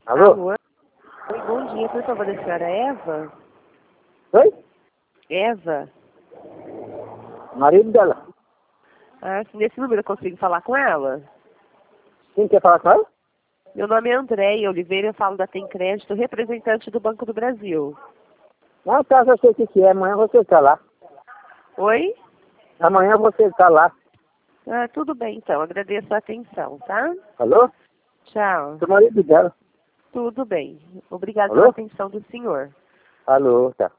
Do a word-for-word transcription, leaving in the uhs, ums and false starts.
Alô? Alô? Oi, bom dia. Por favor, a senhora Eva? Oi? Eva? Marido dela. Ah, nesse número eu consigo falar com ela? Quem quer falar com ela? Meu nome é Andréia Oliveira, eu falo da Tem Crédito, representante do Banco do Brasil. Ah, tá, eu sei o que que é. Amanhã você tá lá. Oi? Amanhã você tá lá. Ah, tudo bem então, agradeço a atenção, tá? Alô? Tchau. Sou marido dela. Tudo bem. Obrigado pela Alô? atenção do senhor. Alô, tá.